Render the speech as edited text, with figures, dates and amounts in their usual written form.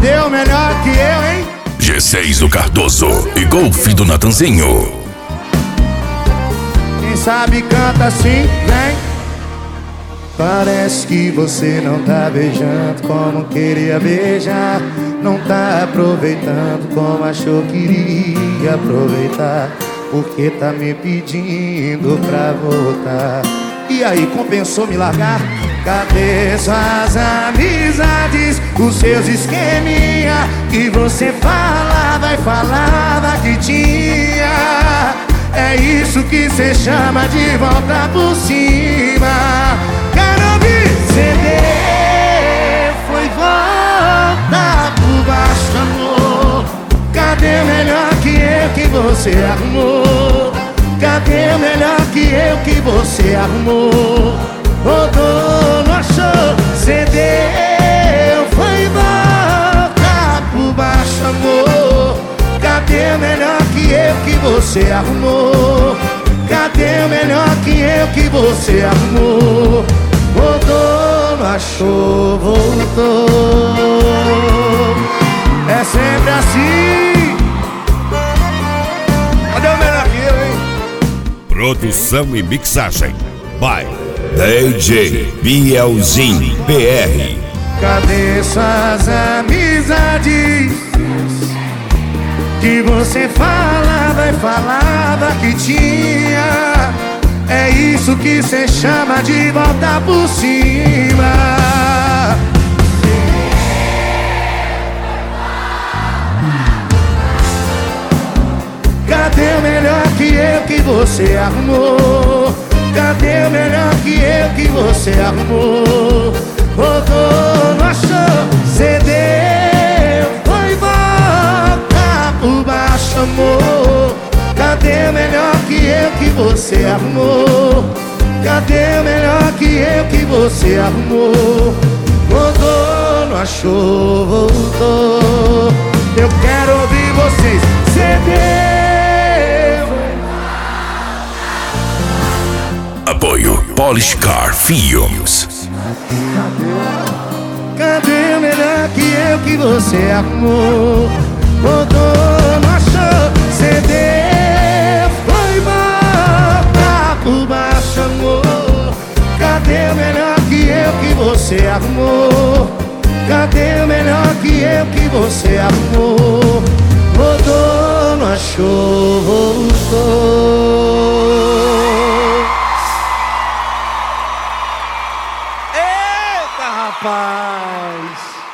Cadê o melhor que eu, hein? G6 do Cardoso e Golfe do Natanzinho. Quem sabe canta assim, vem. Parece que você não tá beijando como queria beijar. Não tá aproveitando como achou que iria aproveitar. Porque tá me pedindo pra voltar. E aí, compensou me largar? Cadê suas amizades, os seus esqueminha que você falava e falava que tinha? É isso que cê chama de volta por cima. Quero ouvir CD, foi volta por baixo, amor. Cadê o melhor que você arrumou? Cadê o melhor que você arrumou? Rodou, não achou, cedeu, foi volta por baixo, amor. Cadê o melhor que você arrumou? Cadê o melhor que você arrumou? Rodou, não achou, voltou. É sempre assim. Cadê o melhor que eu, hein? Produção e mixagem by DJ Bielzinho PR. Cadê suas amizades que você falava e falava que tinha? É isso que cê chama de volta por cima. Cadê o melhor que você arrumou? Cadê o melhor que você arrumou? Rodou, não achou, cedeu, foi volta por baixo, amor. Cadê o melhor que você arrumou? Cadê o melhor que você arrumou? Rodou, não achou, voltou. Eu quero ouvir vocês, cedeu. Apoio Polish Car Films. Cadê o melhor que você arrumou? Rodou, não achou, cedeu, foi volta por baixo, amor. Cadê o melhor que você arrumou? Cadê o melhor que você arrumou? Rodou, não achou, voltou. Eita, rapaz!